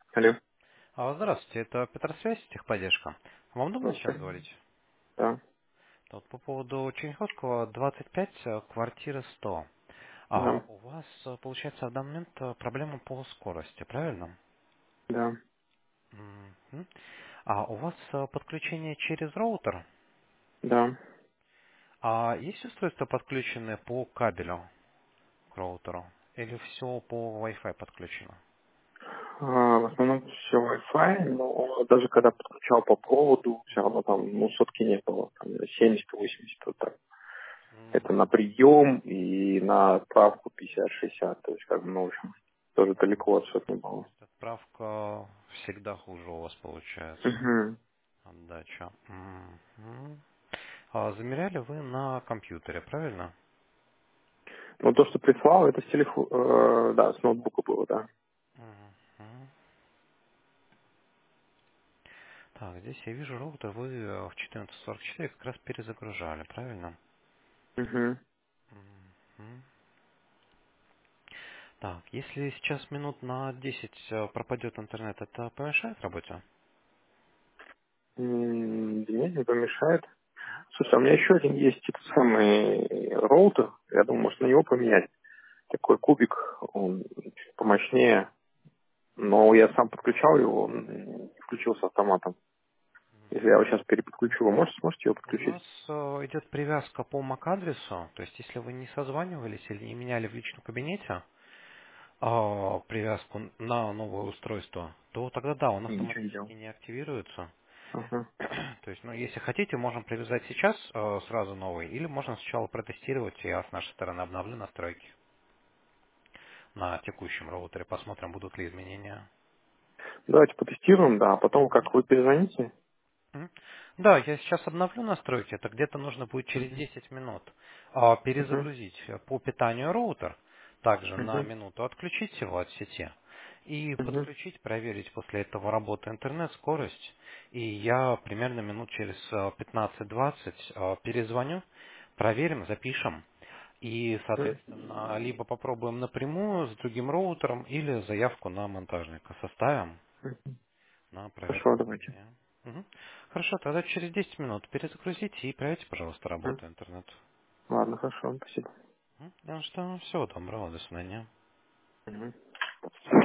Алло. Здравствуйте, это Петросвязь, техподдержка. Вам удобно сейчас Здравствуйте. говорить? Да. Вот по поводу Черняховского 25, квартира 100. Да. У вас, получается, в данный момент проблема по скорости, правильно? Да. Мгм. А у вас подключение через роутер? Да. А есть устройства, подключенные по кабелю к роутеру? Или все по Wi-Fi подключено? В основном все Wi-Fi, но даже когда подключал по проводу, все равно там, сотки не было. Там 70-80 вот так. Это на прием и на отправку 50-60. То есть, как бы, в общем, тоже далеко от сотни было. Отправка всегда хуже у вас получается. Угу. Отдача. Мгм. Замеряли вы на компьютере, правильно? Но то, что прислал, это с телефона, да, с ноутбука было, да. Мгм. Так, здесь я вижу роутер, вы в 14:44 как раз перезагружали, правильно? Угу. Мгм. Так, если сейчас минут на 10 пропадет интернет, это помешает работе? Да нет, не помешает. Слушай, а у меня еще один есть этот самый роутер. Я думаю, может на него поменять. Такой кубик, он чуть помощнее. Но я сам подключал его, он не включился автоматом. Если я его сейчас переподключу, вы сможете его У нас подключить? идет привязка по MAC-адресу, то есть если вы не созванивались или не меняли в личном кабинете привязку на новое устройство, то тогда да, он Не, ничего не делал. автоматически не активируется. Ага. То есть, ну, если хотите, можем привязать сейчас сразу новый, или можно сначала протестировать, я с нашей стороны обновлю настройки на текущем роутере, посмотрим, будут ли изменения. Давайте потестируем, да, а потом как вы перезвоните. Мгм. Да, я сейчас обновлю настройки, это где-то нужно будет через 10 минут Угу. перезагрузить по питанию роутер, также на Угу. минуту отключить его от сети и Угу. подключить, проверить после этого работы интернет, скорость. И я примерно минут через 15-20 перезвоню, проверим, запишем. И, соответственно, либо попробуем напрямую с другим роутером или заявку на монтажника составим на Хорошо, проверку давайте. питания. Мгм. Хорошо, тогда через 10 минут перезагрузите и проверьте, пожалуйста, Мгм. работу интернета. Ладно, хорошо, спасибо. Ну что, всего доброго, до свидания. Мгм.